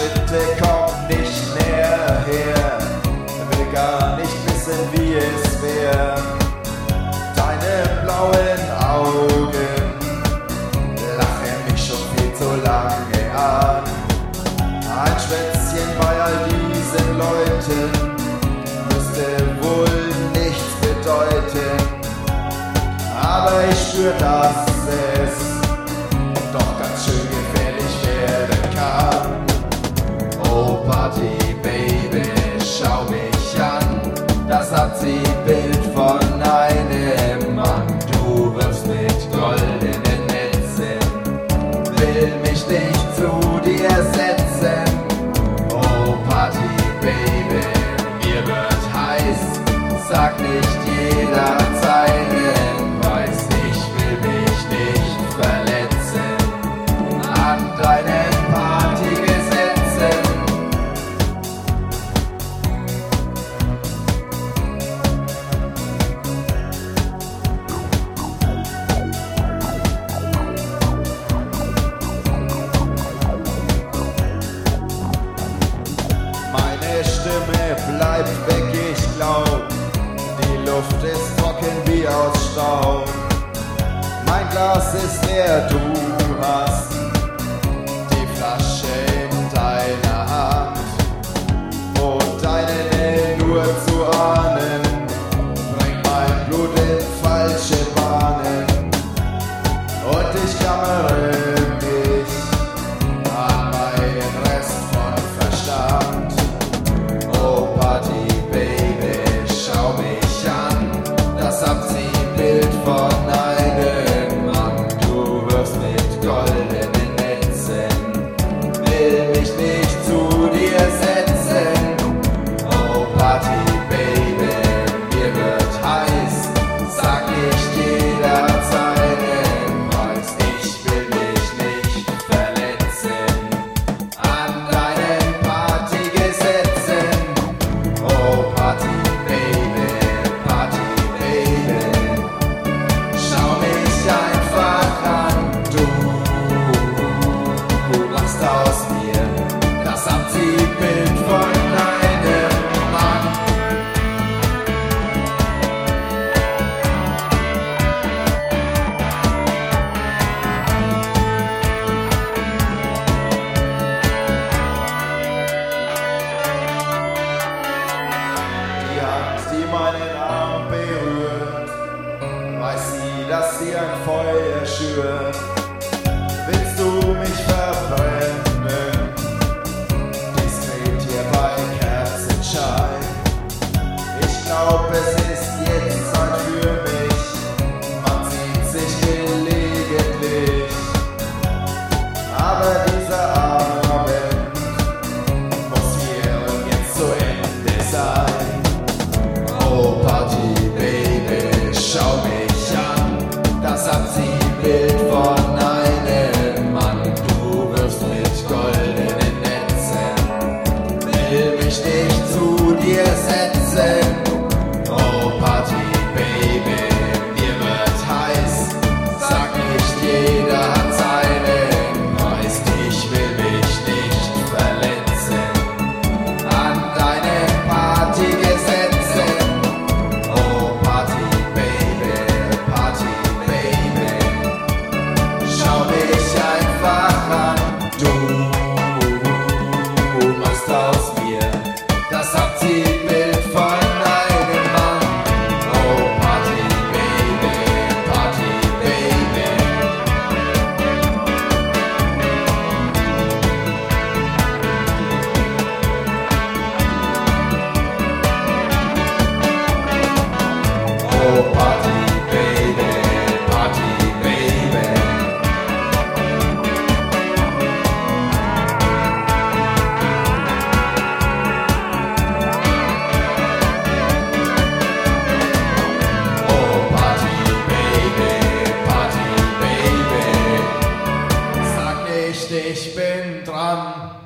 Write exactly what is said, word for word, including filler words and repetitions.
Schritte kommen nicht näher her, will gar nicht wissen, wie es wär. Deine blauen Augen lachen mich schon viel zu lange an. Ein Schwätzchen bei all diesen Leuten müsste wohl nichts bedeuten, aber ich spür, dass es doch ganz schön gefährlich werden kann. Oh Party Baby, schau mich an, das Abziehbild von einem Mann. Du wirfst mit goldenen Netzen, will mich nicht zu dir setzen. Oh Party Baby, mir wird heiß, sag nicht jeder seinen Preis. Ich will mich nicht verletzen an deinen Partygesetzen. Meine Stimme bleibt weg, ich glaub, die Luft ist trocken wie aus Staub. Mein Glas ist leer, du hast die Flasche in deiner Hand und deine Nähe nur zu ahnen bringt mein Blut in falsche Bahnen und ich klammere mich an meinen Rest von Verstand. Oh Party Baby, schau mich an, das Abziehbild von einem Mann. Du wirfst mit goldenen Netzen, will mich nicht zu dir setzen. Oh Party Baby, mir wird heiß, sag nicht jeder seinen Preis. Ich will mich nicht verletzen an deinen Partygesetzen. Oh Party Baby, Party Baby, schau mich einfach an. Du, du machst aus mir das Abziehbild von einem Mann. Die Hand, die meinen Arm berührt, weiß sie, dass sie ein Feuer schürt. Willst du mich verbrennen, diskret hier bei Kerzenschein? Ich glaub, es ist jetzt Zeit für mich, man sieht sich gelegentlich, aber dieser Abend muss hier und jetzt zu Ende sein. Oh Party Baby, schau mich an, das Abziehbild von einem Mann. Du wirfst mit goldenen Netzen, will mich nicht zu dir setzen. Oh Party Baby, mir wird heiß, sag nicht jeder hat seinen Preis. Ich will mich nicht verletzen an deinen Partygesetzen. Oh Party Baby, Party Baby, schau mich einfach an. Du machst aus mir das Abziehbild von einem Mann. Oh Party Baby, Party Baby. Oh Party Baby, Party Baby. Oh Party Baby, Party Baby. Sag nicht, ich bin dran.